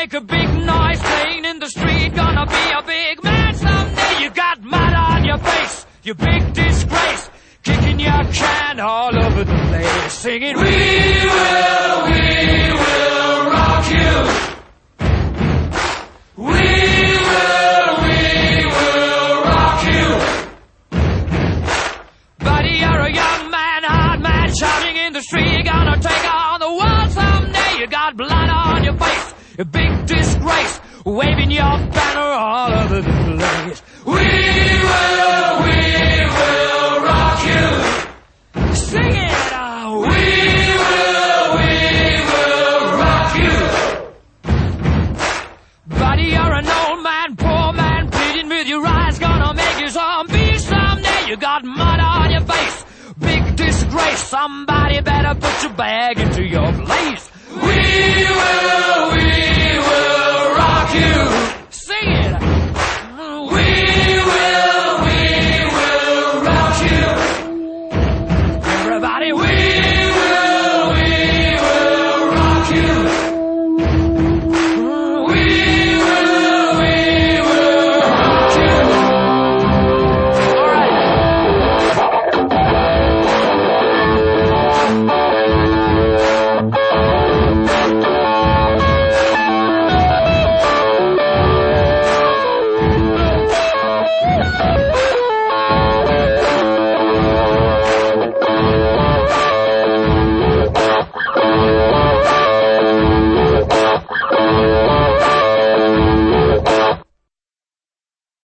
make a big noise playing in the street. Gonna be a big man someday. You got mud on your face, you big disgrace. Kicking your can all over the place, singing, we will rock you. We will rock you. Buddy, you're a young man, hard man, shouting in the street. You're gonna take on the world someday. You got blood on your face, a big disgrace, waving your banner all over the place. We will rock you. Sing it! We will rock you. Buddy, you're an old man, poor man, pleading with your eyes. Gonna make you zombie someday. You got mud on your face, big disgrace. Somebody better put your bag into your place. We will